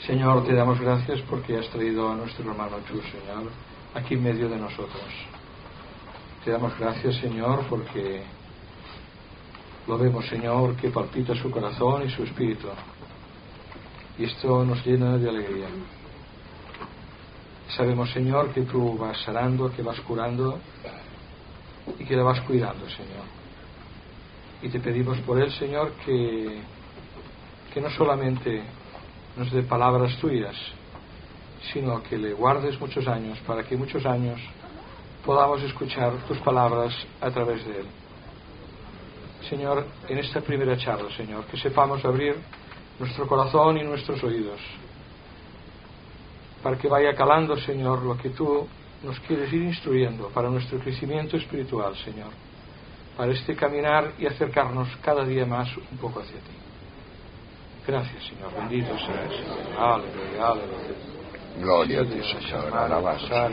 Señor, te damos gracias porque has traído a nuestro hermano Chus, Señor, aquí en medio de nosotros. Te damos gracias, Señor, porque lo vemos, Señor, que palpita su corazón y su espíritu. Y esto nos llena de alegría. Sabemos, Señor, que tú vas sanando, que vas curando y que le vas cuidando, Señor. Y te pedimos por él, Señor, que no solamente nos dé palabras tuyas, sino que le guardes muchos años, para que muchos años podamos escuchar tus palabras a través de él. Señor, en esta primera charla, Señor, que sepamos abrir nuestro corazón y nuestros oídos, para que vaya calando, Señor, lo que tú nos quieres ir instruyendo para nuestro crecimiento espiritual, Señor, para este caminar y acercarnos cada día más un poco hacia ti. Gracias, Señor. Bendito seas, Señor. Aleluya, aleluya. Gloria a ti, Señor. Alabanza.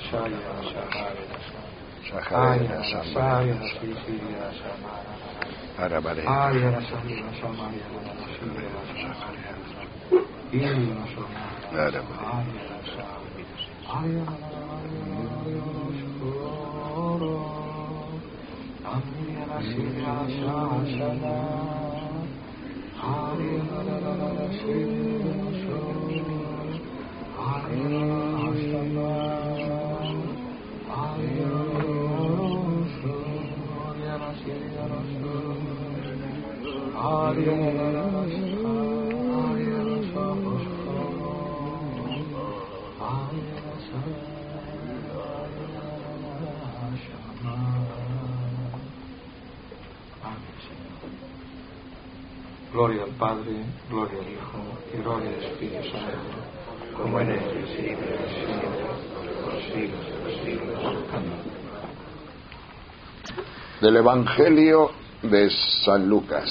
Gloria al Padre, gloria al Hijo y gloria al Espíritu Santo, como en el principio y siempre, por los siglos de los siglos. Amén. Del Evangelio de San Lucas,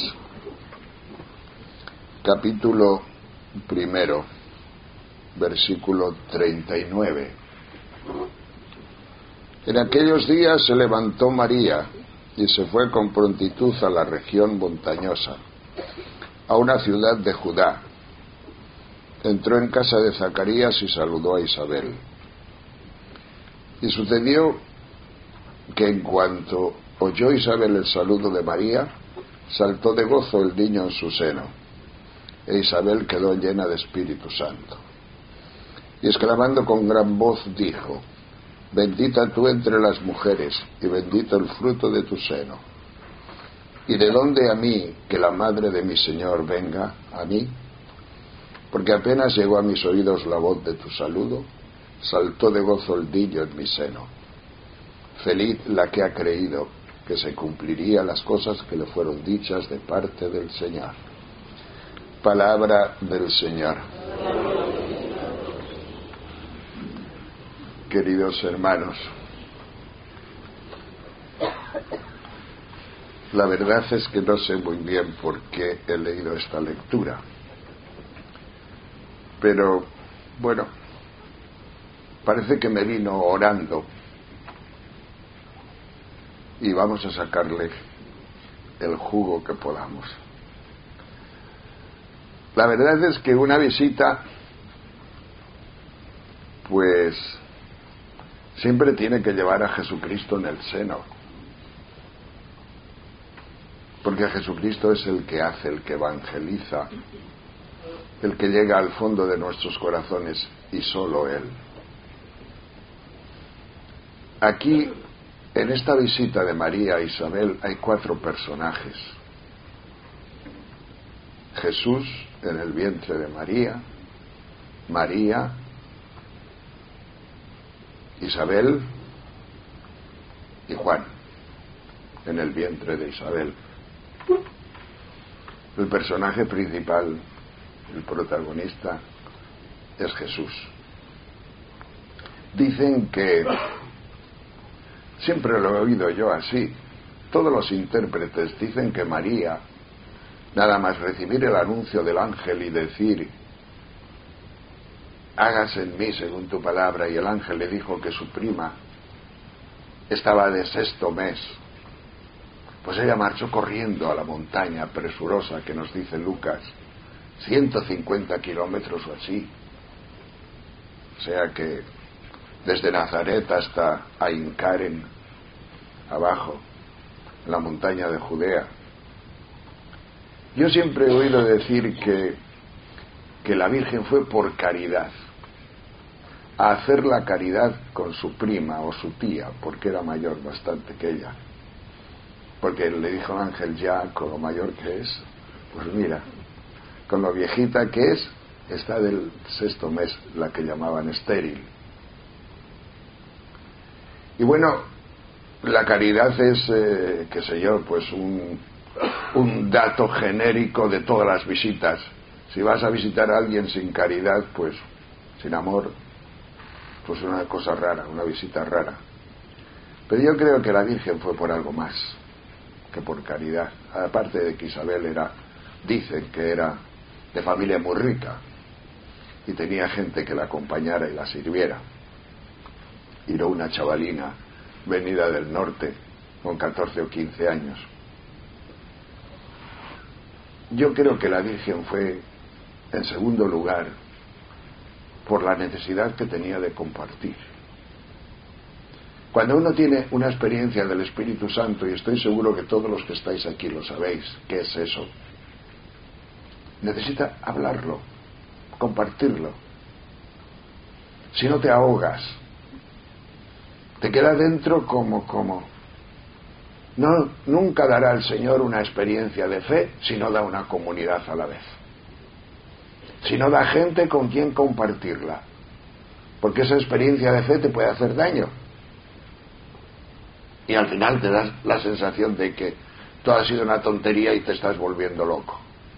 capítulo 1, versículo 39. En aquellos días se levantó María y se fue con prontitud a la región montañosa, a una ciudad de Judá. Entró en casa de Zacarías y saludó a Isabel. Y sucedió que en cuanto oyó Isabel el saludo de María, saltó de gozo el niño en su seno, e Isabel quedó llena de Espíritu Santo. Y exclamando con gran voz dijo: Bendita tú entre las mujeres, y bendito el fruto de tu seno. ¿Y de dónde a mí que la madre de mi Señor venga a mí? Porque apenas llegó a mis oídos la voz de tu saludo, saltó de gozo el niño en mi seno. Feliz la que ha creído que se cumplirían las cosas que le fueron dichas de parte del Señor. Palabra del Señor. Queridos hermanos, la verdad es que no sé muy bien por qué he leído esta lectura, pero bueno, parece que me vino orando y vamos a sacarle el jugo que podamos. La verdad es que una visita, pues, siempre tiene que llevar a Jesucristo en el seno, porque Jesucristo es el que hace, el que evangeliza, el que llega al fondo de nuestros corazones, y solo Él. Aquí, en esta visita de María a Isabel, hay 4 personajes. Jesús en el vientre de María, María, Isabel y Juan en el vientre de Isabel. El personaje principal, el protagonista, es Jesús. Dicen que, siempre lo he oído yo así, todos los intérpretes dicen que María, nada más recibir el anuncio del ángel y decir: hágase en mí según tu palabra, y el ángel le dijo que su prima estaba de 6º mes, pues ella marchó corriendo a la montaña presurosa que nos dice Lucas, 150 kilómetros o así. O sea que desde Nazaret hasta Ain Karen, abajo, en la montaña de Judea. Yo siempre he oído decir que la Virgen fue por caridad, a hacer la caridad con su prima o su tía, porque era mayor bastante que ella. Porque le dijo el ángel, ya con lo mayor que es, pues mira, con lo viejita que es, está del 6º mes, la que llamaban estéril. Y bueno, la caridad es, qué sé yo, pues un dato genérico de todas las visitas. Si vas a visitar a alguien sin caridad, pues sin amor, pues una cosa rara, una visita rara. Pero yo creo que la Virgen fue por algo más que por caridad. Aparte de que Isabel dicen que era de familia muy rica y tenía gente que la acompañara y la sirviera, y no una chavalina venida del norte con 14 o 15 años. Yo creo que la Virgen fue, en segundo lugar, por la necesidad que tenía de compartir. Cuando uno tiene una experiencia del Espíritu Santo, y estoy seguro que todos los que estáis aquí lo sabéis, ¿qué es eso? Necesita hablarlo, compartirlo. Si no te ahogas, te queda dentro como. No, nunca dará el Señor una experiencia de fe si no da una comunidad a la vez. Si no da gente con quien compartirla. Porque esa experiencia de fe te puede hacer daño. Y al final te das la sensación de que todo ha sido una tontería y te estás volviendo loco.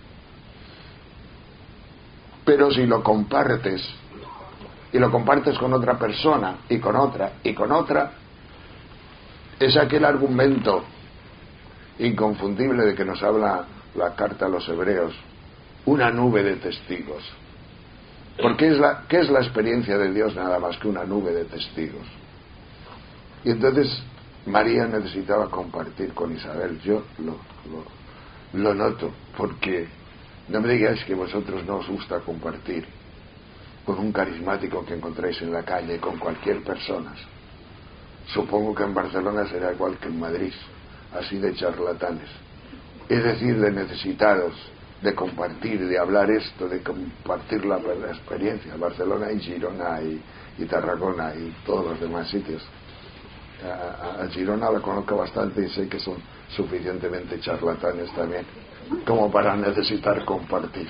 Pero si lo compartes, y lo compartes con otra persona, y con otra, y con otra, es aquel argumento inconfundible de que nos habla la carta a los Hebreos, una nube de testigos. Porque ¿qué es la experiencia de Dios nada más que una nube de testigos? Y entonces María necesitaba compartir con Isabel. Yo lo noto, porque no me digáis que vosotros no os gusta compartir con un carismático que encontráis en la calle, con cualquier persona. Supongo que en Barcelona será igual que en Madrid, así de charlatanes, es decir, de necesitados, de compartir, de hablar esto, de compartir la experiencia. Barcelona y Girona y Tarragona y todos los demás sitios. A Girona la conozco bastante y sé que son suficientemente charlatanes también como para necesitar compartir.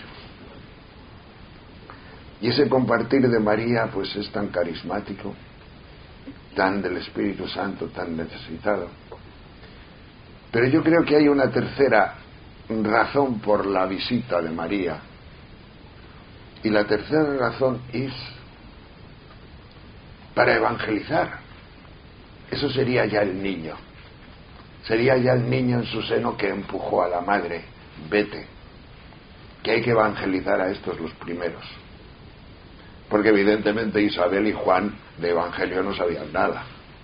Y ese compartir de María pues es tan carismático, tan del Espíritu Santo, tan necesitado. Pero yo creo que hay una tercera razón por la visita de María, y la tercera razón es para evangelizar. Eso sería ya el niño, sería ya el niño en su seno que empujó a la madre, vete, que hay que evangelizar a estos los primeros, porque evidentemente Isabel y Juan de evangelio no sabían nada,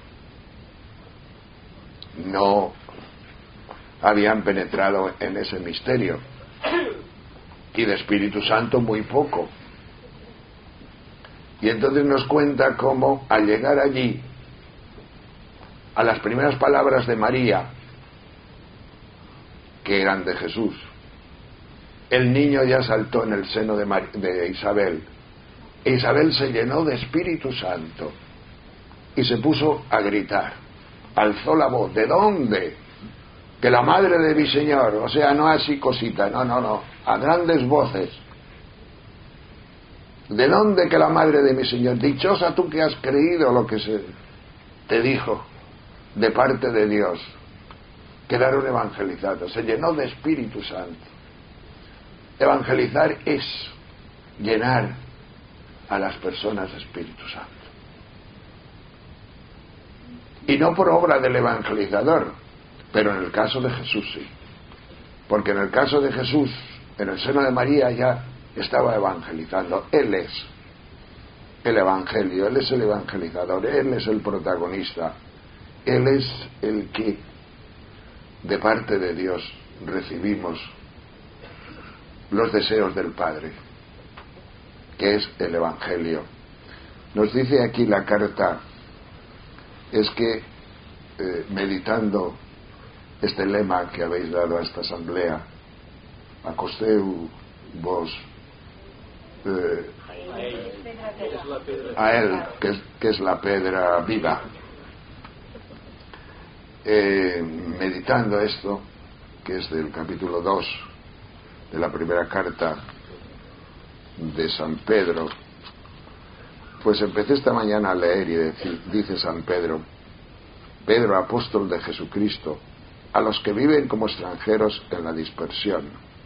no habían penetrado en ese misterio, y de Espíritu Santo muy poco. Y entonces nos cuenta cómo al llegar allí, a las primeras palabras de María, que eran de Jesús, el niño ya saltó en el seno de Isabel, e Isabel se llenó de Espíritu Santo y se puso a gritar, alzó la voz. ¿De dónde? Que la madre de mi Señor, o sea, no así cosita, no, a grandes voces. ¿De dónde que la madre de mi Señor? Dichosa tú que has creído lo que se te dijo de parte de Dios. Quedaron evangelizados, se llenó de Espíritu Santo. Evangelizar es llenar a las personas de Espíritu Santo. Y no por obra del evangelizador, pero en el caso de Jesús sí. Porque en el caso de Jesús, en el seno de María ya estaba evangelizando. Él es el Evangelio, Él es el evangelizador, Él es el protagonista, Él es el que de parte de Dios recibimos los deseos del Padre, que es el Evangelio. Nos dice aquí la carta, es que meditando este lema que habéis dado a esta asamblea, acosteu vos a él, que es la pedra viva. Meditando esto, que es del capítulo 2 de la primera carta de San Pedro, pues empecé esta mañana a leer y dice San Pedro: Pedro, apóstol de Jesucristo, a los que viven como extranjeros en la dispersión,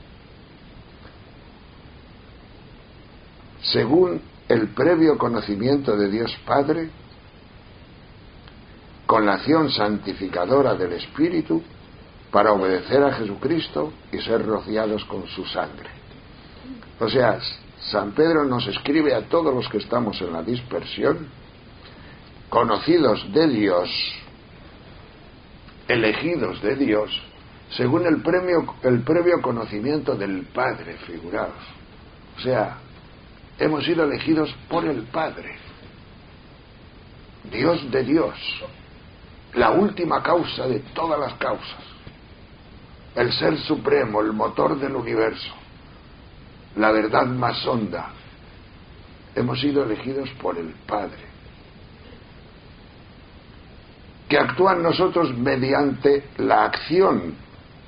según el previo conocimiento de Dios Padre, con la acción santificadora del Espíritu, para obedecer a Jesucristo y ser rociados con su sangre. O sea, San Pedro nos escribe a todos los que estamos en la dispersión, conocidos de Dios, elegidos de Dios, según el previo conocimiento del Padre, figuraos. O sea, hemos sido elegidos por el Padre, Dios de Dios, la última causa de todas las causas, el Ser Supremo, el motor del universo, la verdad más honda. Hemos sido elegidos por el Padre, que actúa en nosotros mediante la acción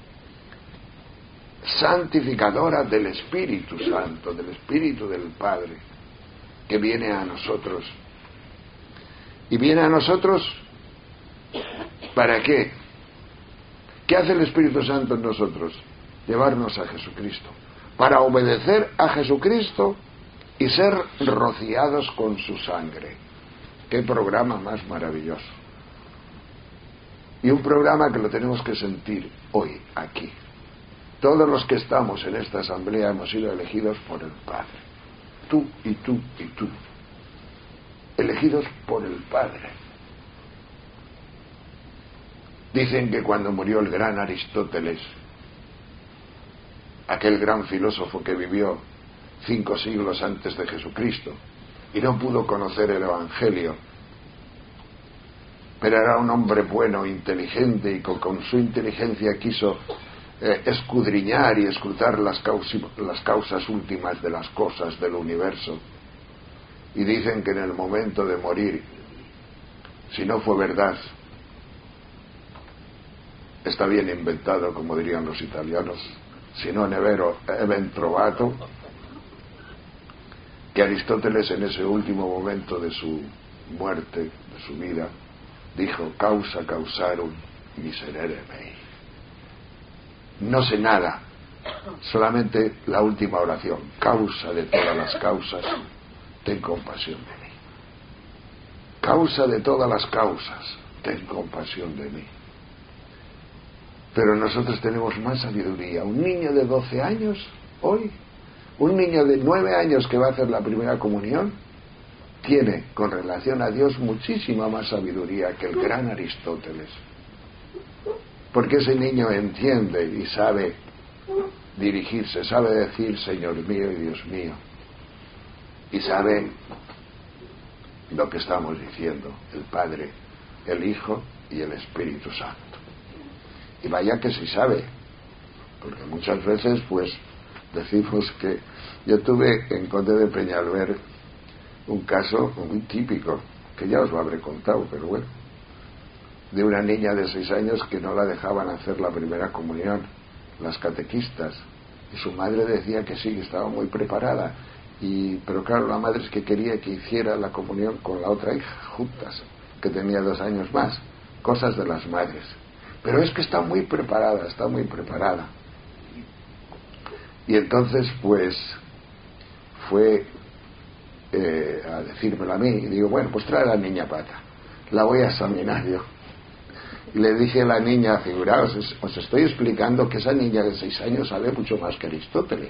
santificadora del Espíritu Santo, del Espíritu del Padre, que viene a nosotros. ¿Y viene a nosotros para qué? ¿Qué hace el Espíritu Santo en nosotros? Llevarnos a Jesucristo, para obedecer a Jesucristo y ser rociados con su sangre. ¡Qué programa más maravilloso! Y un programa que lo tenemos que sentir hoy, aquí. Todos los que estamos en esta asamblea hemos sido elegidos por el Padre. Tú y tú y tú. Elegidos por el Padre. Dicen que cuando murió el gran Aristóteles, aquel gran filósofo que vivió 5 siglos antes de Jesucristo y no pudo conocer el Evangelio, pero era un hombre bueno, inteligente, y con su inteligencia quiso escudriñar y escrutar las causas últimas de las cosas del universo. Y dicen que en el momento de morir, si no fue verdad, está bien inventado, como dirían los italianos, si no è vero, è ben trovato, que Aristóteles en ese último momento de su muerte, de su vida, dijo: causa causarum miserere mei. No sé nada, solamente la última oración: causa de todas las causas, ten compasión de mí. Causa de todas las causas, ten compasión de mí. Pero nosotros tenemos más sabiduría. Un niño de 12 años, hoy, un niño de 9 años que va a hacer la primera comunión, tiene, con relación a Dios, muchísima más sabiduría que el gran Aristóteles. Porque ese niño entiende y sabe dirigirse, sabe decir Señor mío y Dios mío. Y sabe lo que estamos diciendo, el Padre, el Hijo y el Espíritu Santo. Y vaya que sí sabe, porque muchas veces pues decimos que yo tuve en Conde de Peñalver un caso muy típico, que ya os lo habré contado, pero bueno, de una niña de 6 años que no la dejaban hacer la primera comunión, las catequistas, y su madre decía que sí, que estaba muy preparada, pero claro, la madre es que quería que hiciera la comunión con la otra hija, juntas, que tenía 2 años más, cosas de las madres. Pero es que está muy preparada, está muy preparada. Y entonces pues fue a decírmelo a mí, y digo, bueno, pues trae a la niña pata, la voy a examinar yo. Y le dije a la niña, figuraos, os estoy explicando que esa niña de 6 años sabe mucho más que Aristóteles.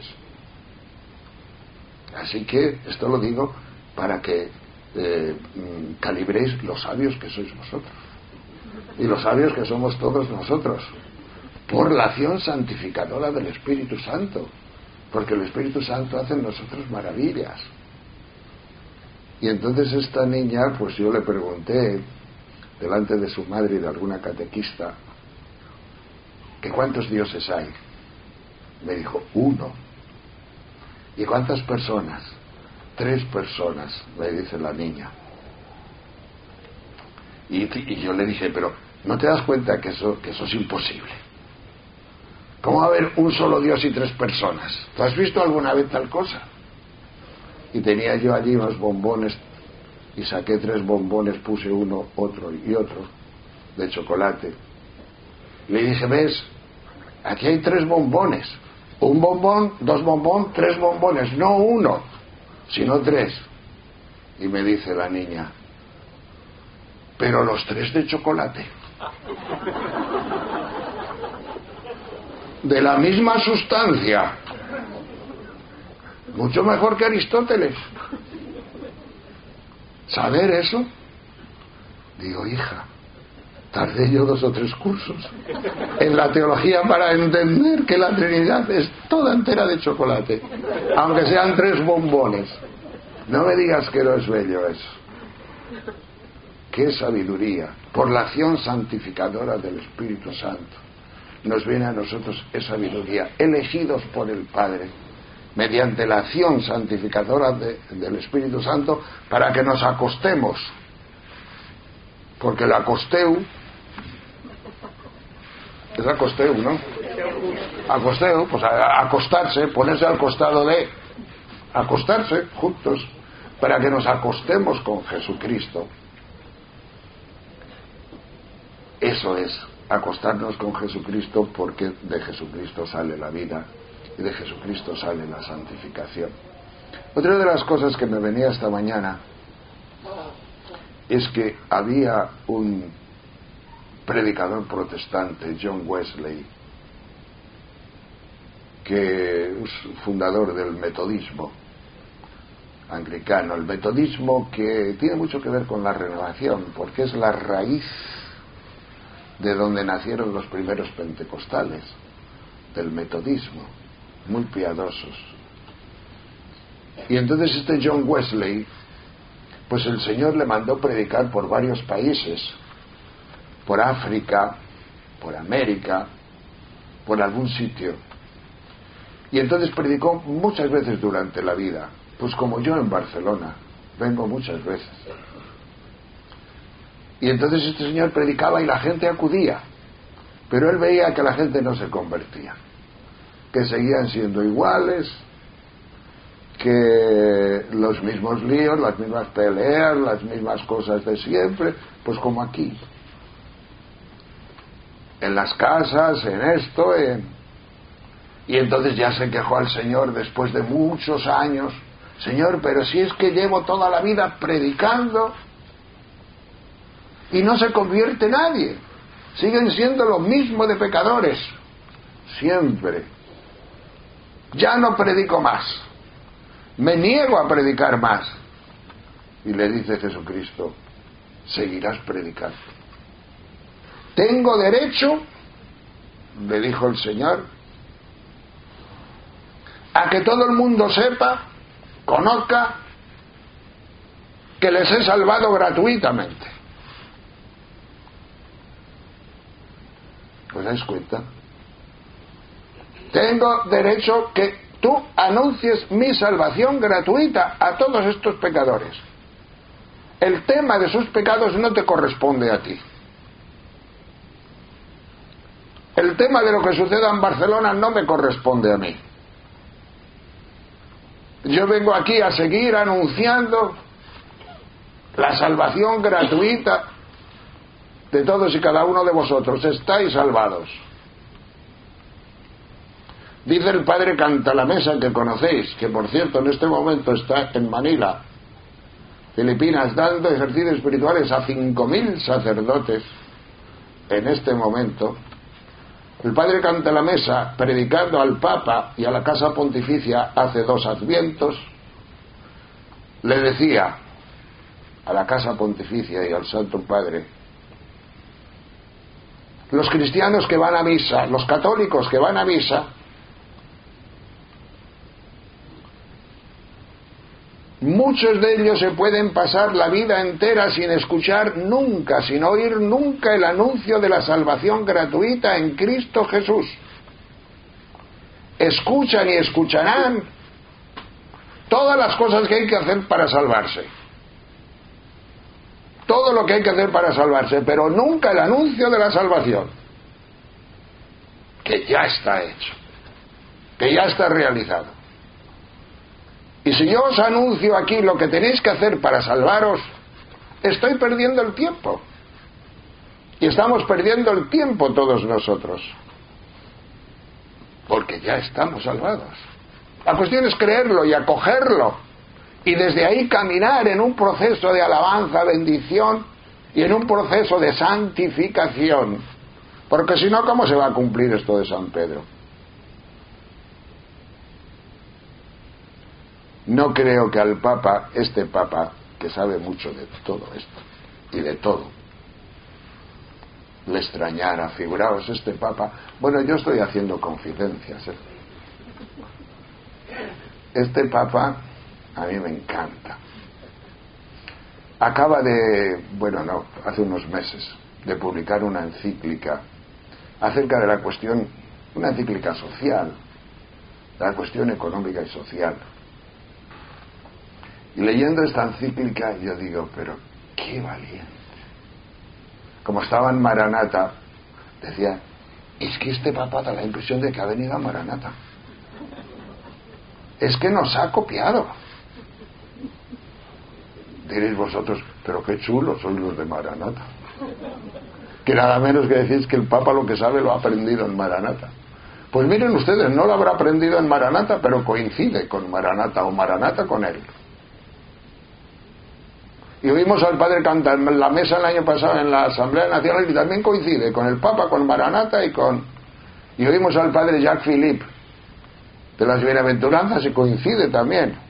Así que esto lo digo para que calibréis los sabios que sois vosotros. Y los sabios que somos todos nosotros, por la acción santificadora del Espíritu Santo. porque el Espíritu Santo hace en nosotros maravillas. Y entonces esta niña, pues yo le pregunté, delante de su madre y de alguna catequista, que cuántos dioses hay. Me dijo, 1. ¿Y cuántas personas? 3 personas, me dice la niña. Y yo le dije, pero ¿no te das cuenta que eso es imposible? ¿Cómo va a haber un solo Dios y 3 personas? ¿Tú has visto alguna vez tal cosa? Y tenía yo allí unos bombones, y saqué 3 bombones, puse uno, otro y otro, de chocolate. Le dije, ¿ves? Aquí hay 3 bombones. 1 bombón, 2 bombones, 3 bombones, no 1, sino 3. Y me dice la niña, pero los 3 de chocolate. De la misma sustancia. Mucho mejor que Aristóteles. ¿Saber eso? Digo, hija, tardé yo 2 o 3 cursos en la teología para entender que la Trinidad es toda entera de chocolate, aunque sean 3 bombones. No me digas que no es bello eso. Qué sabiduría. Por la acción santificadora del Espíritu Santo nos viene a nosotros esa sabiduría, elegidos por el Padre mediante la acción santificadora del Espíritu Santo, para que nos acostemos, porque el acosteu es acosteu, ¿no? Acosteu, pues acostarse, ponerse al costado de, acostarse juntos, para que nos acostemos con Jesucristo. Eso es, acostarnos con Jesucristo, porque de Jesucristo sale la vida y de Jesucristo sale la santificación. Otra de las cosas que me venía esta mañana es que había un predicador protestante, John Wesley, que es fundador del metodismo anglicano, el metodismo que tiene mucho que ver con la renovación, porque es la raíz de donde nacieron los primeros pentecostales, del metodismo, muy piadosos. Y entonces este John Wesley, pues el Señor le mandó predicar por varios países, por África, por América, por algún sitio. Y entonces predicó muchas veces durante la vida, pues como yo en Barcelona, vengo muchas veces. Y entonces este señor predicaba y la gente acudía, pero él veía que la gente no se convertía, que seguían siendo iguales, que los mismos líos, las mismas peleas, las mismas cosas de siempre, pues como aquí, en las casas, en esto, y entonces ya se quejó al Señor después de muchos años: Señor, pero si es que llevo toda la vida predicando y no se convierte nadie, siguen siendo lo mismo de pecadores, siempre. Ya no predico más, me niego a predicar más. Y le dice Jesucristo: seguirás predicando. Tengo derecho, le dijo el Señor, a que todo el mundo sepa, conozca, que les he salvado gratuitamente. ¿Os dais cuenta? Tengo derecho que tú anuncies mi salvación gratuita a todos estos pecadores. El tema de sus pecados no te corresponde a ti. El tema de lo que suceda en Barcelona no me corresponde a mí. Yo vengo aquí a seguir anunciando la salvación gratuita de todos y cada uno de vosotros. Estáis salvados. Dice el padre Cantalamesa, que conocéis, que por cierto en este momento está en Manila, Filipinas, dando ejercicios espirituales a 5.000 sacerdotes en este momento. El padre Cantalamesa, predicando al Papa y a la Casa Pontificia hace 2 advientos, le decía a la Casa Pontificia y al Santo Padre: los cristianos que van a misa, los católicos que van a misa, Muchos de ellos se pueden pasar la vida entera sin escuchar nunca, sin oír nunca el anuncio de la salvación gratuita en Cristo Jesús. Escuchan y escucharán todas las cosas que hay que hacer para salvarse. Todo lo que hay que hacer para salvarse, pero nunca el anuncio de la salvación, que ya está hecho, que ya está realizado. Y si yo os anuncio aquí lo que tenéis que hacer para salvaros, estoy perdiendo el tiempo. Y estamos perdiendo el tiempo todos nosotros, porque ya estamos salvados. La cuestión es creerlo y acogerlo, y desde ahí caminar en un proceso de alabanza, bendición, y en un proceso de santificación. Porque si no, ¿cómo se va a cumplir esto de San Pedro? No creo que al Papa, este Papa, que sabe mucho de todo esto, y de todo, le extrañara. Figuraos, este Papa, bueno, yo estoy haciendo confidencias, Este Papa a mí me encanta. Acaba de, hace unos meses, de publicar una encíclica acerca de la cuestión, una encíclica social, de la cuestión económica y social. Y leyendo esta encíclica yo digo, pero qué valiente. Como estaba en Maranata, decía, es que este Papa da la impresión de que ha venido a Maranata. Es que nos ha copiado. Diréis vosotros, pero qué chulos son los de Maranata. Que nada menos que decís que el Papa lo que sabe lo ha aprendido en Maranata. Pues miren ustedes, no lo habrá aprendido en Maranata, pero coincide con Maranata, o Maranata con él. Y oímos al Padre cantar en la mesa el año pasado en la Asamblea Nacional, y también coincide con el Papa, con Maranata y oímos al Padre Jacques Philippe de las Bienaventuranzas, y coincide también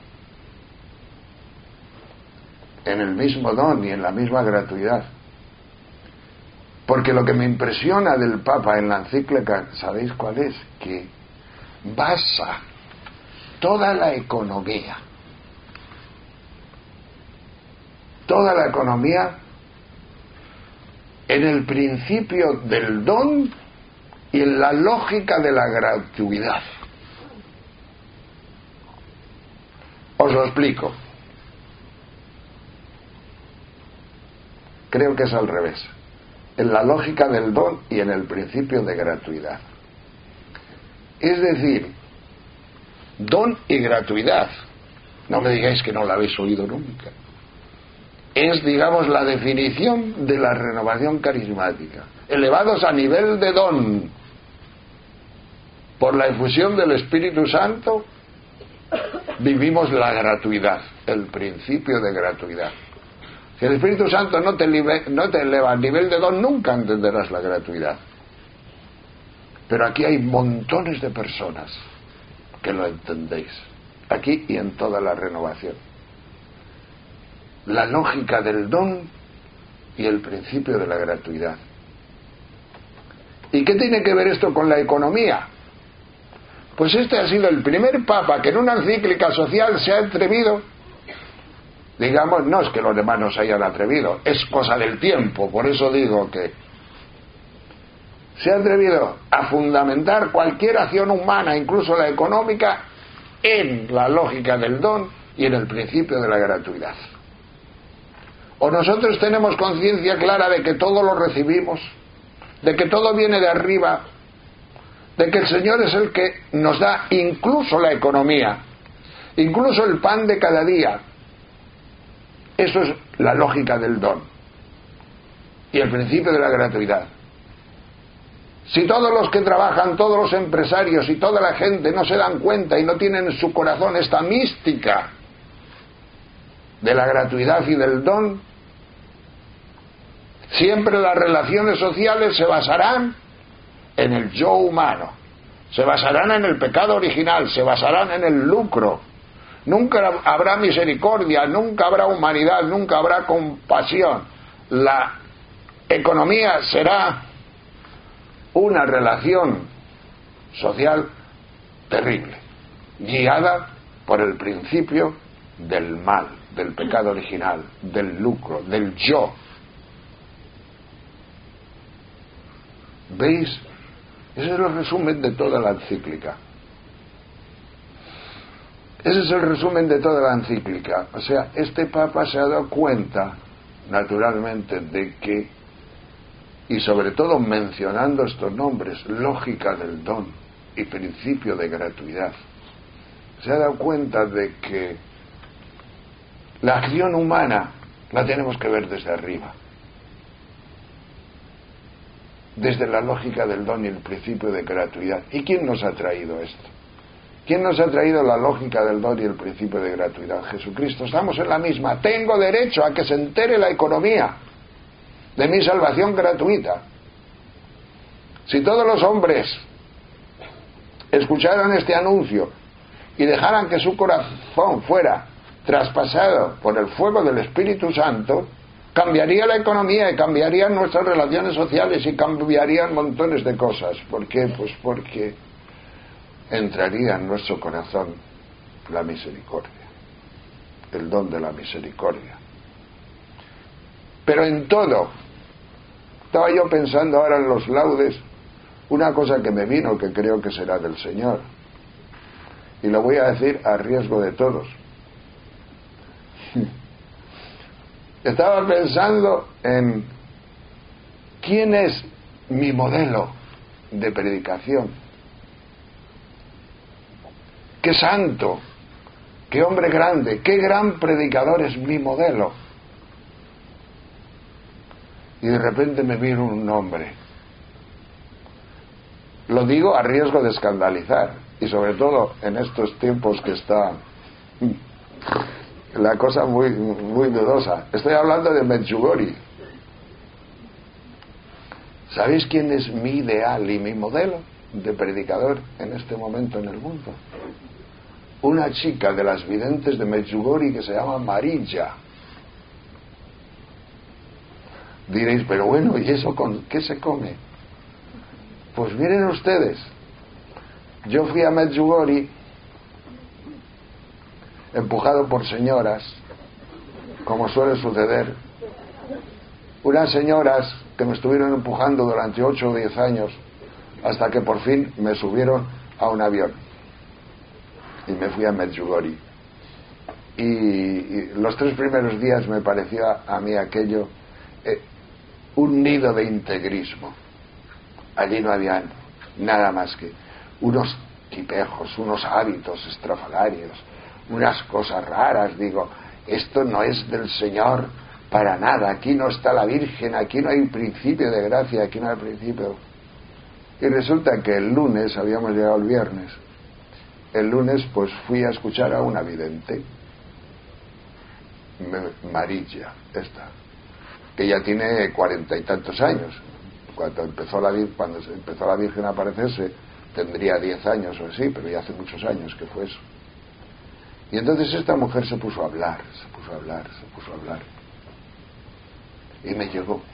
en el mismo don y en la misma gratuidad. Porque lo que me impresiona del Papa en la encíclica, ¿sabéis cuál es? Que basa toda la economía en el principio del don y en la lógica de la gratuidad. Os lo explico. Creo que es al revés. En la lógica del don y en el principio de gratuidad. Es decir, don y gratuidad. No me digáis que no la habéis oído nunca. Es, digamos, la definición de la renovación carismática. Elevados a nivel de don por la efusión del Espíritu Santo, vivimos la gratuidad, el principio de gratuidad. Si el Espíritu Santo no te eleva al nivel de don, nunca entenderás la gratuidad. Pero aquí hay montones de personas que lo entendéis, aquí y en toda la renovación. La lógica del don y el principio de la gratuidad. ¿Y qué tiene que ver esto con la economía? Pues este ha sido el primer Papa que en una encíclica social se ha atrevido, digamos, no es que los demás no se hayan atrevido, es cosa del tiempo, por eso digo que se ha atrevido a fundamentar cualquier acción humana, incluso la económica, en la lógica del don y en el principio de la gratuidad. O nosotros tenemos conciencia clara de que todo lo recibimos, de que todo viene de arriba, de que el Señor es el que nos da incluso la economía, incluso el pan de cada día. Eso es la lógica del don y el principio de la gratuidad. Si todos los que trabajan, todos los empresarios y toda la gente no se dan cuenta y no tienen en su corazón esta mística de la gratuidad y del don, siempre las relaciones sociales se basarán en el yo humano, se basarán en el pecado original, se basarán en el lucro. Nunca habrá misericordia, nunca habrá humanidad, nunca habrá compasión. La economía será una relación social terrible, guiada por el principio del mal, del pecado original, del lucro, del yo. ¿Veis? Ese es el resumen de toda la encíclica. Ese es el resumen de toda la encíclica. O sea, este Papa se ha dado cuenta, naturalmente, de que, y sobre todo mencionando estos nombres, lógica del don y principio de gratuidad, se ha dado cuenta de que la acción humana la tenemos que ver desde arriba, desde la lógica del don y el principio de gratuidad. ¿Y quién nos ha traído esto? ¿Quién nos ha traído la lógica del don y el principio de gratuidad? Jesucristo. Estamos en la misma. Tengo derecho a que se entere la economía de mi salvación gratuita. Si todos los hombres escucharan este anuncio y dejaran que su corazón fuera traspasado por el fuego del Espíritu Santo, cambiaría la economía y cambiarían nuestras relaciones sociales y cambiarían montones de cosas. ¿Por qué? Pues porque entraría en nuestro corazón la misericordia, el don de la misericordia. Pero en todo, estaba yo pensando ahora en los laudes, una cosa que me vino que creo que será del Señor, y lo voy a decir a riesgo de todos. Estaba pensando en quién es mi modelo de predicación. Qué santo, qué hombre grande, qué gran predicador es mi modelo. Y de repente me vino un nombre. Lo digo a riesgo de escandalizar, y sobre todo en estos tiempos que está la cosa muy, muy dudosa. Estoy hablando de Medjugorje. ¿Sabéis quién es mi ideal y mi modelo de predicador en este momento en el mundo? Una chica de las videntes de Medjugorje que se llama Marija. Diréis, pero bueno, ¿y eso con qué se come? Pues miren ustedes, yo fui a Medjugorje empujado por señoras, como suele suceder, unas señoras que me estuvieron empujando durante 8 o 10 años hasta que por fin me subieron a un avión y me fui a Medjugorje. Y los 3 primeros días me parecía a mí aquello un nido de integrismo. Allí no había nada más que unos tipejos, unos hábitos estrafalarios, unas cosas raras. Digo, esto no es del Señor para nada. Aquí no está la Virgen, aquí no hay principio de gracia, aquí no hay principio. Y resulta que el lunes, habíamos llegado el viernes, el lunes pues fui a escuchar a una vidente, Marija, esta, que ya tiene 40 y tantos años. Cuando empezó la Virgen a aparecerse tendría 10 años o así, pero ya hace muchos años que fue eso. Y entonces esta mujer se puso a hablar. Y me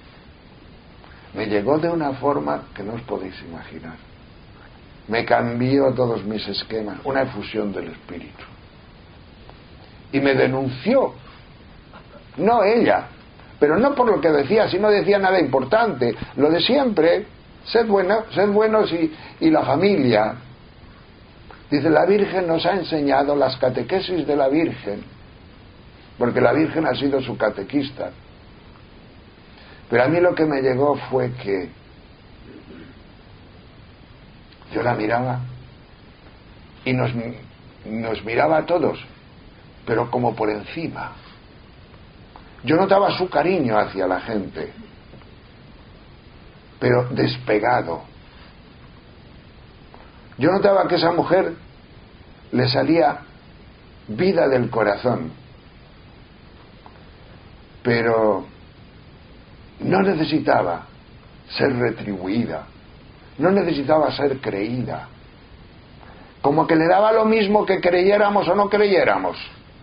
llegó de una forma que no os podéis imaginar. Me cambió todos mis esquemas, una efusión del Espíritu. Y me denunció, no ella, pero no por lo que decía, si no decía nada importante, lo de siempre, sed buenos y la familia. Dice, la Virgen nos ha enseñado las catequesis de la Virgen, porque la Virgen ha sido su catequista. Pero a mí lo que me llegó fue que yo la miraba y nos miraba a todos, pero como por encima. Yo notaba su cariño hacia la gente, pero despegado. Yo notaba que esa mujer le salía vida del corazón, pero no necesitaba ser retribuida, no necesitaba ser creída, como que le daba lo mismo que creyéramos o no creyéramos.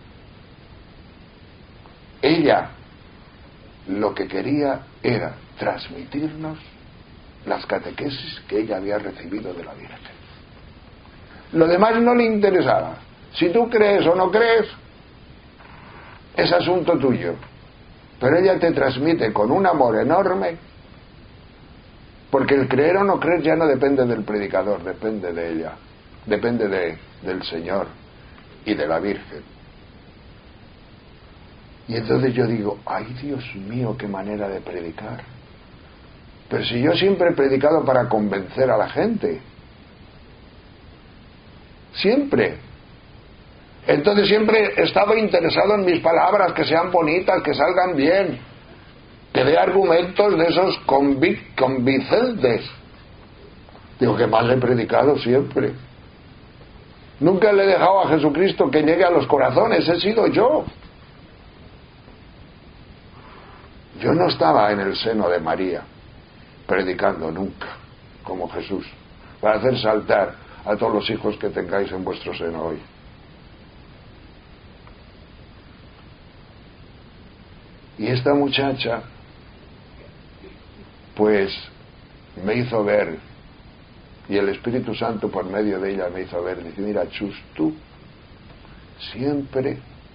Ella lo que quería era transmitirnos las catequesis que ella había recibido de la Virgen. Lo demás no le interesaba. Si tú crees o no crees, es asunto tuyo. Pero ella te transmite con un amor enorme, porque el creer o no creer ya no depende del predicador, depende de ella, depende del Señor y de la Virgen. Y entonces yo digo, ay Dios mío, qué manera de predicar. Pero si yo siempre he predicado para convencer a la gente, siempre. Entonces siempre he estado interesado en mis palabras, que sean bonitas, que salgan bien, que dé argumentos de esos convincentes. Digo, que más he predicado siempre. Nunca le he dejado a Jesucristo que llegue a los corazones, he sido yo. Yo no estaba en el seno de María predicando nunca como Jesús para hacer saltar a todos los hijos que tengáis en vuestro seno hoy. Y esta muchacha pues me hizo ver, y el Espíritu Santo por medio de ella me hizo ver, dice, mira Chus, tú siempre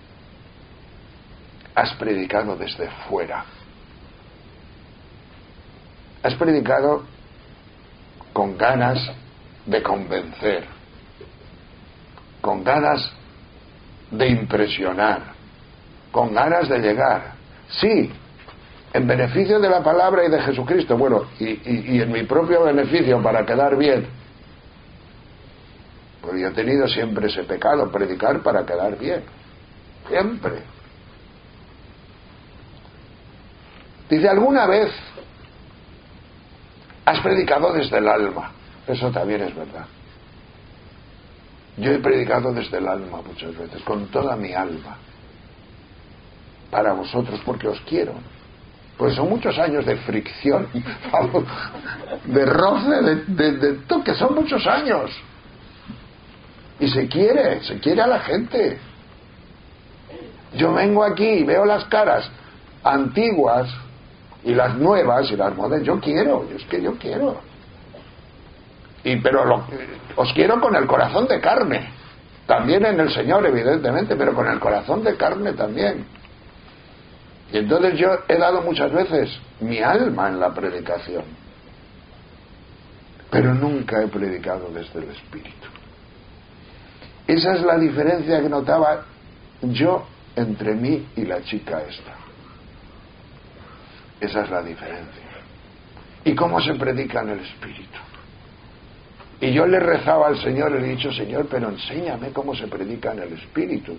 has predicado desde fuera. Has predicado con ganas de convencer, con ganas de impresionar, con ganas de llegar. Sí, en beneficio de la palabra y de Jesucristo, bueno, y en mi propio beneficio para quedar bien. Porque yo he tenido siempre ese pecado, predicar para quedar bien. Siempre. Dice, ¿alguna vez has predicado desde el alma? Eso también es verdad. Yo he predicado desde el alma muchas veces, con toda mi alma, para vosotros, porque os quiero. Pues son muchos años de fricción, de roce, de toque, son muchos años. Y se quiere a la gente. Yo vengo aquí y veo las caras antiguas y las nuevas y las modernas. Yo quiero. Pero os quiero con el corazón de carne. También en el Señor, evidentemente, pero con el corazón de carne también. Y entonces yo he dado muchas veces mi alma en la predicación. Pero nunca he predicado desde el Espíritu. Esa es la diferencia que notaba yo entre mí y la chica esta. Esa es la diferencia. ¿Y cómo se predica en el Espíritu? Y yo le rezaba al Señor y le he dicho, Señor, pero enséñame cómo se predica en el Espíritu.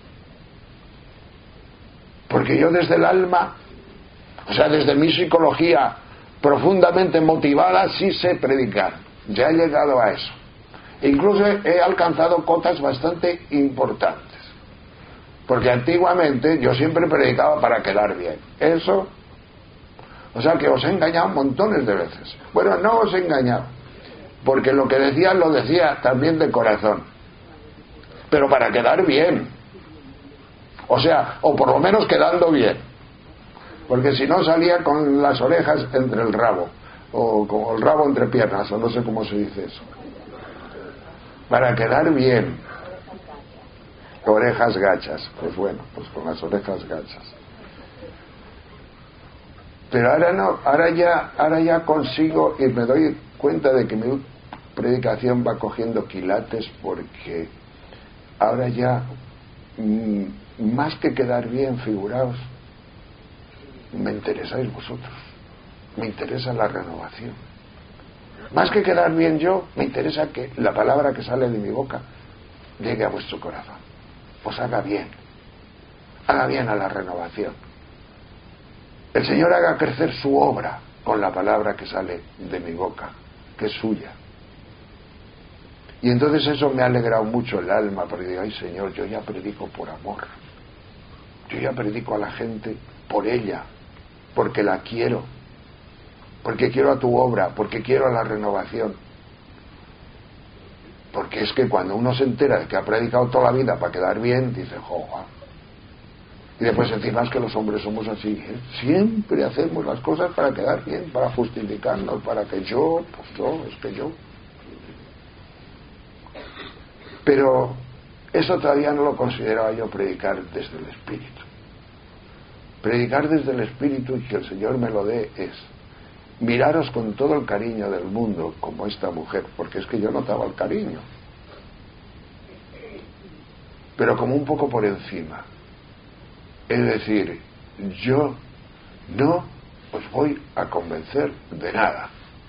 Porque yo desde el alma, o sea, desde mi psicología profundamente motivada, sí sé predicar. Ya he llegado a eso. Incluso he alcanzado cotas bastante importantes. Porque antiguamente yo siempre predicaba para quedar bien. Eso, o sea que os he engañado montones de veces. Bueno, no os he engañado, porque lo que decía lo decía también de corazón, pero para quedar bien. O sea, o por lo menos quedando bien, porque si no salía con las orejas entre el rabo, o con el rabo entre piernas, o no sé cómo se dice eso. Para quedar bien. Orejas gachas. Pues bueno, pues con las orejas gachas. Pero ahora no, ahora ya consigo y me doy cuenta de que mi predicación va cogiendo quilates, porque ahora ya más que quedar bien, figuraos, me interesáis vosotros, me interesa la renovación. Más que quedar bien yo, me interesa que la palabra que sale de mi boca llegue a vuestro corazón, os haga bien a la renovación. El Señor haga crecer su obra con la palabra que sale de mi boca, que es suya. Y entonces eso me ha alegrado mucho el alma, porque digo, ay Señor, yo ya predico por amor. Yo ya predico a la gente por ella, porque la quiero, porque quiero a tu obra, porque quiero a la renovación. Porque es que cuando uno se entera de que ha predicado toda la vida para quedar bien, dice, joder. Y después encima es que los hombres somos así, ¿eh? Siempre hacemos las cosas para quedar bien, para justificarnos, para que yo, es que yo. Pero eso todavía no lo consideraba yo predicar desde el Espíritu. Predicar desde el Espíritu y que el Señor me lo dé es miraros con todo el cariño del mundo, como esta mujer, porque es que yo notaba el cariño, pero como un poco por encima. Es decir, yo no os voy a convencer de nada.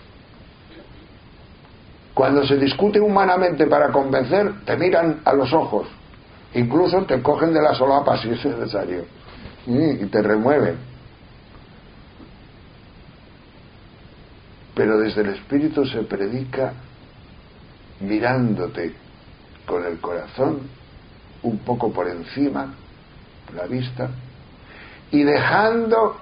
Cuando se discute humanamente para convencer, te miran a los ojos, incluso te cogen de la solapa si es necesario, y te remueven. Pero desde el Espíritu se predica mirándote con el corazón un poco por encima, la vista, y dejando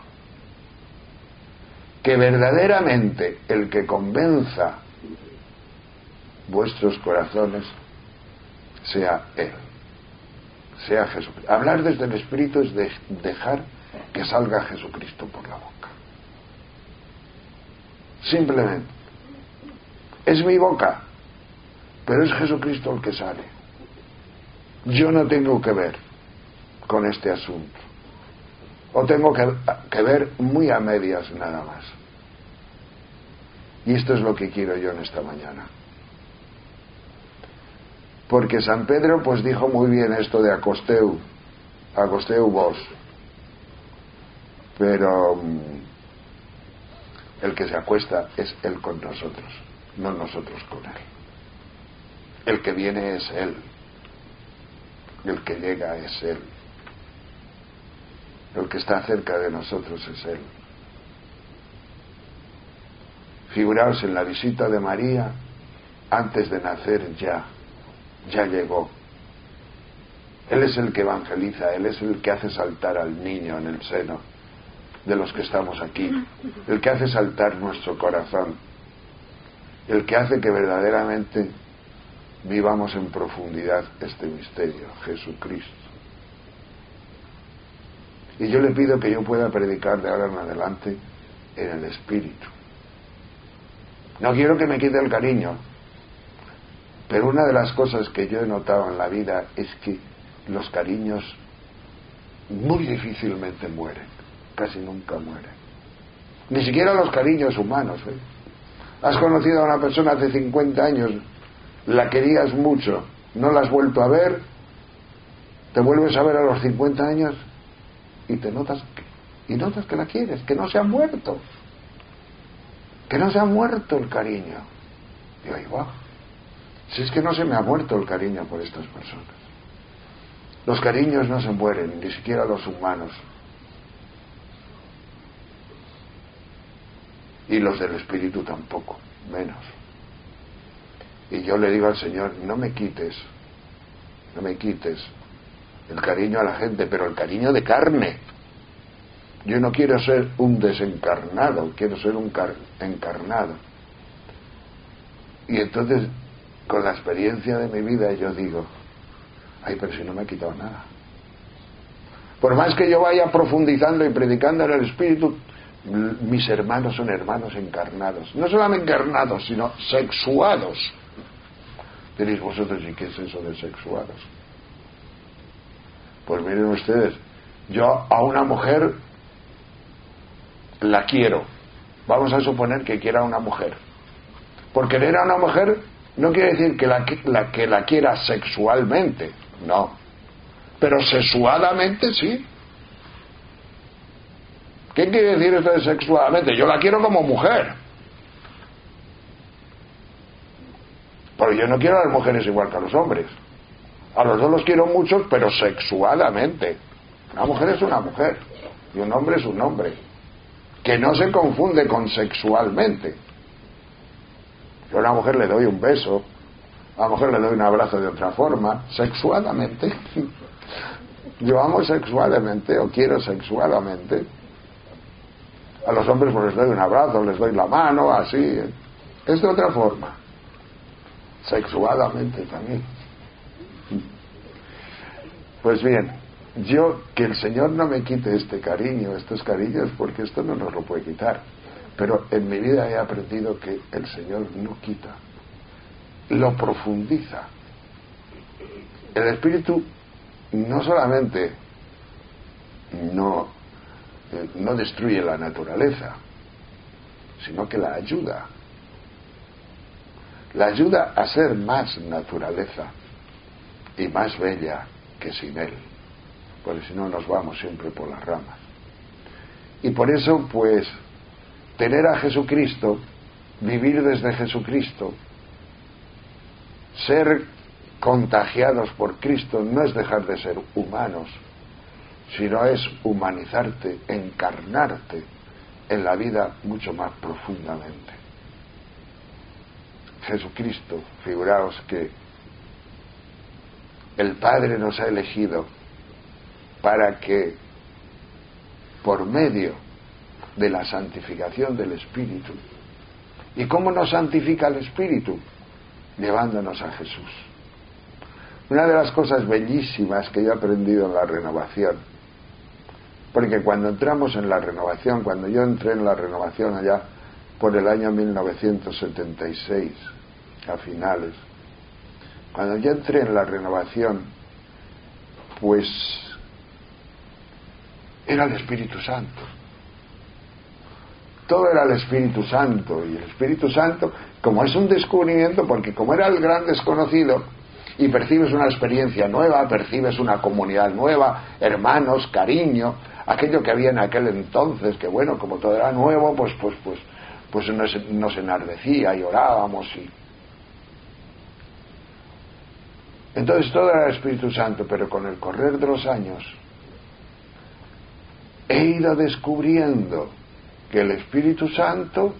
que verdaderamente el que convenza vuestros corazones sea Él, sea Jesucristo. Hablar desde el Espíritu es dejar que salga Jesucristo por la boca. Simplemente. Es mi boca, pero es Jesucristo el que sale. Yo no tengo que ver con este asunto. O tengo que ver muy a medias nada más. Y esto es lo que quiero yo en esta mañana. Porque San Pedro pues dijo muy bien esto de acosteu vos. Pero el que se acuesta es Él con nosotros, no nosotros con Él. El que viene es Él. El que llega es Él. El que está cerca de nosotros es Él. Figuraos en la visita de María, antes de nacer ya llegó. Él es el que evangeliza, Él es el que hace saltar al niño en el seno de los que estamos aquí, el que hace saltar nuestro corazón, el que hace que verdaderamente vivamos en profundidad este misterio, Jesucristo. Y yo le pido que yo pueda predicar de ahora en adelante en el Espíritu. No quiero que me quite el cariño, pero una de las cosas que yo he notado en la vida es que los cariños muy difícilmente mueren, casi nunca mueren. Ni siquiera los cariños humanos, ¿eh? Has conocido a una persona hace 50 años, la querías mucho, no la has vuelto a ver, te vuelves a ver a los 50 años y notas que la quieres, que no se ha muerto, el cariño. Y ahí va. Si es que no se me ha muerto el cariño por estas personas. Los cariños no se mueren, ni siquiera los humanos. Y los del Espíritu tampoco, menos. Y yo le digo al Señor, no me quites el cariño a la gente, pero el cariño de carne. Yo no quiero ser un desencarnado, quiero ser un encarnado. Y entonces, con la experiencia de mi vida, yo digo, ay, pero si no me ha quitado nada. Por más que yo vaya profundizando y predicando en el Espíritu, mis hermanos son hermanos encarnados. No solamente encarnados, sino sexuados. Diréis vosotros, ¿y qué es eso de sexuados? Pues miren ustedes, yo a una mujer la quiero. Vamos a suponer que quiera a una mujer. Por querer a una mujer no quiere decir que la quiera sexualmente, no. Pero sexuadamente sí. ¿Qué quiere decir esto de sexualmente? Yo la quiero como mujer. Porque yo no quiero a las mujeres igual que a los hombres. A los dos los quiero mucho, pero sexuadamente. Una mujer es una mujer y un hombre es un hombre, que no se confunde con sexualmente. Yo a una mujer le doy un beso, a la mujer le doy un abrazo de otra forma, sexualmente. Yo amo sexualmente o quiero sexualmente. A los hombres pues les doy un abrazo, les doy la mano, así. Es de otra forma. Sexualmente también. Pues bien, yo, que el Señor no me quite este cariño, estos cariños, porque esto no nos lo puede quitar. Pero en mi vida he aprendido que el Señor no quita, lo profundiza. El Espíritu no solamente no no destruye la naturaleza, sino que la ayuda. La ayuda a ser más naturaleza y más bella que sin él, porque si no nos vamos siempre por las ramas. Y por eso, pues, tener a Jesucristo, vivir desde Jesucristo, ser contagiados por Cristo, no es dejar de ser humanos, sino es humanizarte, encarnarte en la vida mucho más profundamente. Jesucristo, figuraos que el Padre nos ha elegido para que, por medio de la santificación del Espíritu, ¿y cómo nos santifica el Espíritu? Llevándonos a Jesús. Una de las cosas bellísimas que yo he aprendido en la renovación, porque cuando entramos en la renovación, cuando yo entré en la renovación allá por el año 1976, a finales, cuando yo entré en la renovación, pues era el Espíritu Santo. Todo era el Espíritu Santo, y el Espíritu Santo, como es un descubrimiento, porque como era el gran desconocido, y percibes una experiencia nueva, percibes una comunidad nueva, hermanos, cariño, aquello que había en aquel entonces, que bueno, como todo era nuevo, pues nos enardecía y orábamos y... Entonces todo era el Espíritu Santo, pero con el correr de los años he ido descubriendo que el Espíritu Santo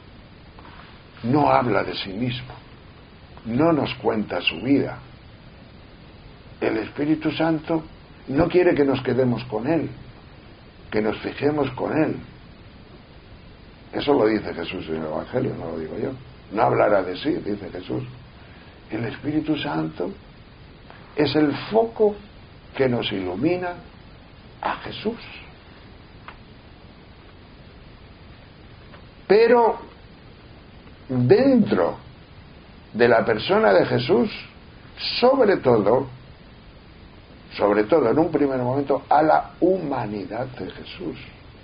no habla de sí mismo, no nos cuenta su vida. El Espíritu Santo no quiere que nos quedemos con Él, que nos fijemos con Él. Eso lo dice Jesús en el Evangelio, no lo digo yo. No hablará de sí, dice Jesús. El Espíritu Santo es el foco que nos ilumina a Jesús. Pero dentro de la persona de Jesús, sobre todo en un primer momento, a la humanidad de Jesús.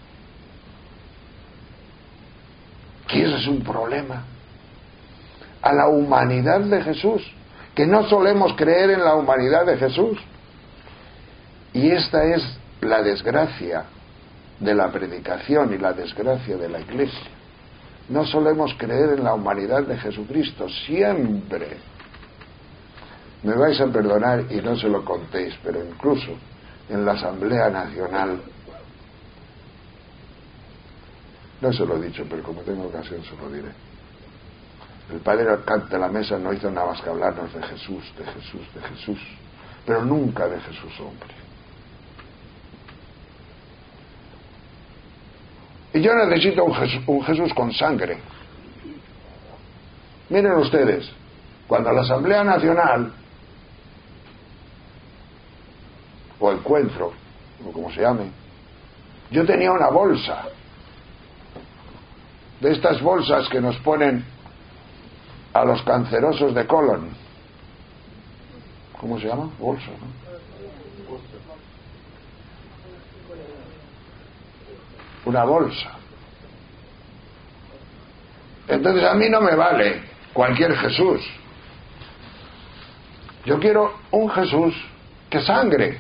Que ese es un problema. A la humanidad de Jesús, que no solemos creer en la humanidad de Jesús. Y esta es la desgracia de la predicación y la desgracia de la Iglesia. No solemos creer en la humanidad de Jesucristo, siempre. Me vais a perdonar y no se lo contéis, pero incluso en la Asamblea Nacional, no se lo he dicho, pero como tengo ocasión se lo diré. El padre alcalde de la mesa no hizo nada más que hablarnos de Jesús, de Jesús, de Jesús, pero nunca de Jesús hombre. Y yo necesito un Jesús con sangre. Miren ustedes, cuando la Asamblea Nacional, o encuentro, o como se llame, yo tenía una bolsa, de estas bolsas que nos ponen a los cancerosos de colon. ¿Cómo se llama? Bolsa, ¿no? Una bolsa. Entonces a mí no me vale cualquier Jesús. Yo quiero un Jesús que sangre,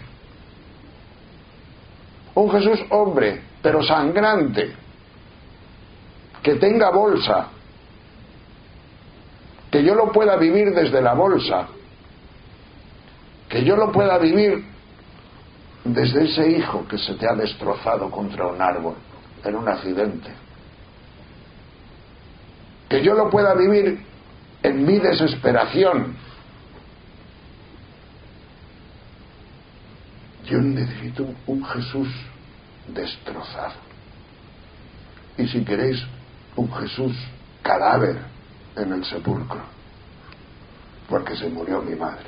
un Jesús hombre, pero sangrante, que tenga bolsa, que yo lo pueda vivir desde la bolsa, que yo lo pueda vivir desde ese hijo que se te ha destrozado contra un árbol en un accidente, que yo lo pueda vivir en mi desesperación. Yo necesito un Jesús destrozado, y si queréis un Jesús cadáver en el sepulcro, porque se murió mi madre.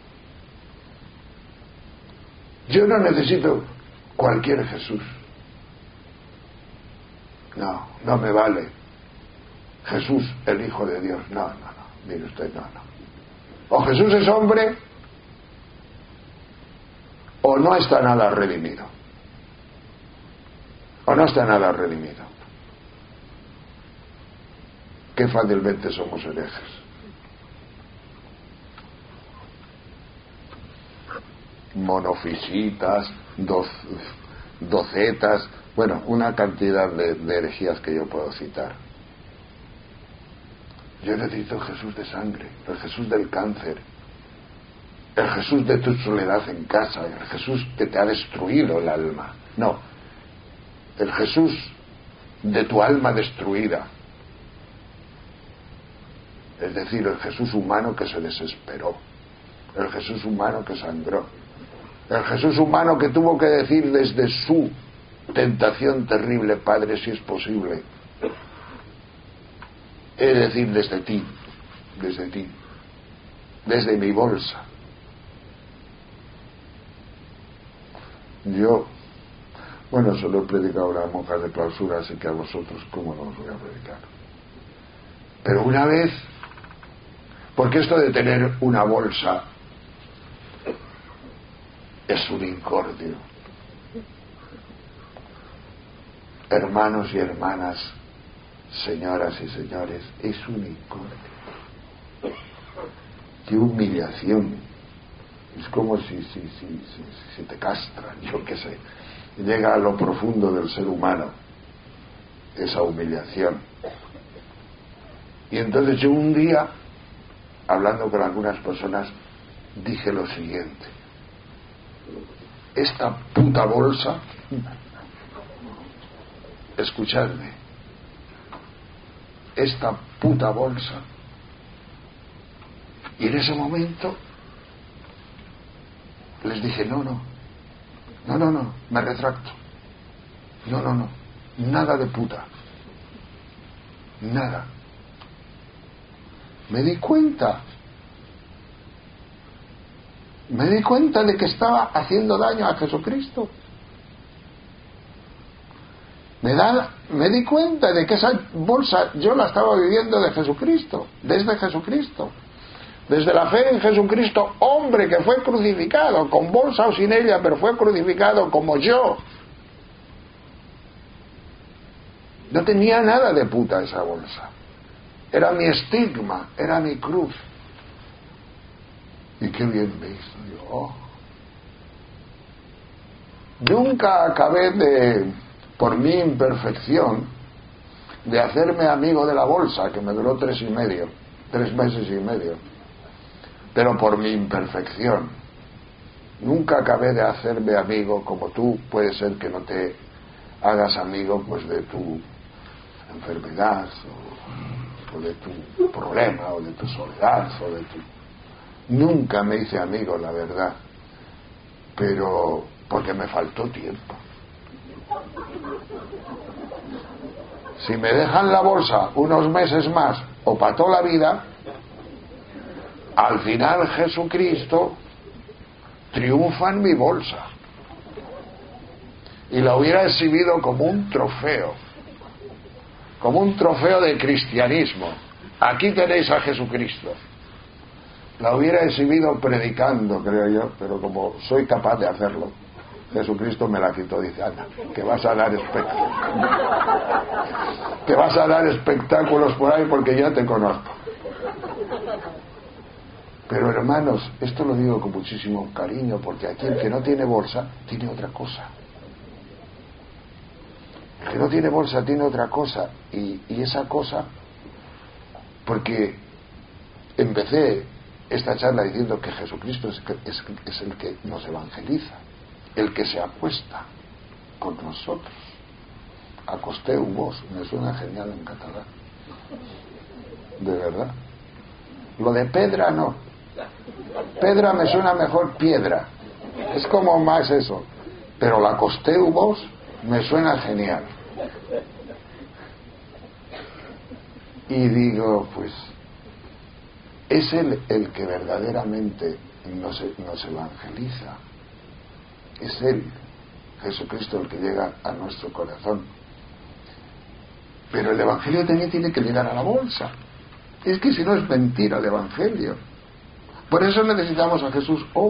Yo no necesito cualquier Jesús. No me vale Jesús el Hijo de Dios. No, mire usted, no. O Jesús es hombre, o no está nada redimido. o no está nada redimido. Qué fácilmente somos herejes. Monofisitas, docetas, bueno, una cantidad de herejías que yo puedo citar. Yo necesito el Jesús de sangre, el Jesús del cáncer, el Jesús de tu soledad en casa, el Jesús que te ha destruido el alma. No, el Jesús de tu alma destruida. Es decir, el Jesús humano que se desesperó, el Jesús humano que sangró, el Jesús humano que tuvo que decir desde su tentación terrible: Padre, si es posible. Es decir, desde ti, desde mi bolsa. Yo, bueno, solo he predicado a las monjas de clausura, así que a vosotros, ¿cómo no os voy a predicar? Pero una vez, porque esto de tener una bolsa es un incordio. Hermanos y hermanas, señoras y señores, es un incordio. Qué humillación. Es como si te castran, yo qué sé. Llega a lo profundo del ser humano esa humillación. Y entonces yo un día, hablando con algunas personas, dije lo siguiente: esta puta bolsa, escuchadme, esta puta bolsa. Y en ese momento les dije: no, me retracto. No, nada de puta, nada. Me di cuenta de que estaba haciendo daño a Jesucristo. Me di cuenta de que esa bolsa yo la estaba viviendo de Jesucristo, desde Jesucristo, desde la fe en Jesucristo, hombre que fue crucificado, con bolsa o sin ella, pero fue crucificado como yo. No tenía nada de puta esa bolsa. Era mi estigma, era mi cruz. Y qué bien me hizo. Nunca acabé por mi imperfección, de hacerme amigo de la bolsa, que me duró 3 meses y medio. Pero por mi imperfección. Nunca acabé de hacerme amigo, como tú puede ser que no te hagas amigo pues de tu enfermedad o de tu problema o de tu soledad Nunca me hice amigo, la verdad, pero porque me faltó tiempo. Si me dejan la bolsa unos meses más o para toda la vida, al final Jesucristo triunfa en mi bolsa y la hubiera exhibido como un trofeo de cristianismo. Aquí tenéis a Jesucristo. La hubiera exhibido predicando, creo yo, pero como soy capaz de hacerlo, Jesucristo me la quitó. Dice: anda, que vas a dar espectáculos por ahí porque ya te conozco. Pero hermanos, esto lo digo con muchísimo cariño, porque aquí el que no tiene bolsa tiene otra cosa. El que no tiene bolsa tiene otra cosa, y esa cosa, porque empecé esta charla diciendo que Jesucristo es el que nos evangeliza, el que se acuesta con nosotros. Acosteu-vos, me suena genial en catalán, de verdad. Lo de pedra no, pedra me suena mejor piedra, es como más eso, pero la acosteu-vos me suena genial. Y digo, pues es él el que verdaderamente nos evangeliza. Es él, Jesucristo, el que llega a nuestro corazón. Pero el evangelio también tiene que llegar a la bolsa. Es que si no es mentira el evangelio. Por eso necesitamos a Jesús